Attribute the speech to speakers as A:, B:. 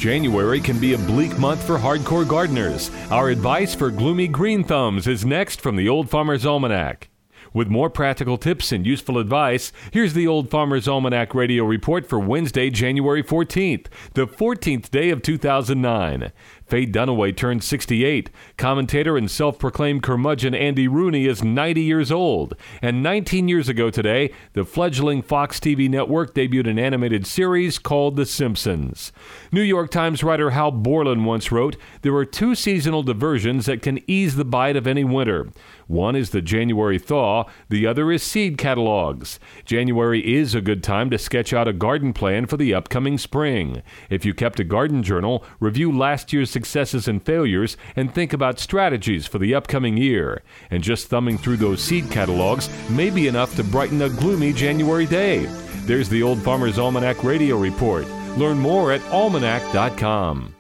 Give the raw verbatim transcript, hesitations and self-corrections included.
A: January can be a bleak month for hardcore gardeners. Our advice for gloomy green thumbs is next from the Old Farmer's Almanac. With more practical tips and useful advice, here's the Old Farmer's Almanac radio report for Wednesday, January fourteenth, the fourteenth day of two thousand nine. Faye Dunaway turned sixty-eight. Commentator and self-proclaimed curmudgeon Andy Rooney is ninety years old. And nineteen years ago today, the fledgling Fox T V network debuted an animated series called The Simpsons. New York Times writer Hal Borland once wrote, "There are two seasonal diversions that can ease the bite of any winter. One is the January thaw, the other is seed catalogs. January is a good time to sketch out a garden plan for the upcoming spring. If you kept a garden journal, review last year's successes and failures, and think about strategies for the upcoming year. And just thumbing through those seed catalogs may be enough to brighten a gloomy January day." There's the Old Farmer's Almanac radio report. Learn more at almanac dot com.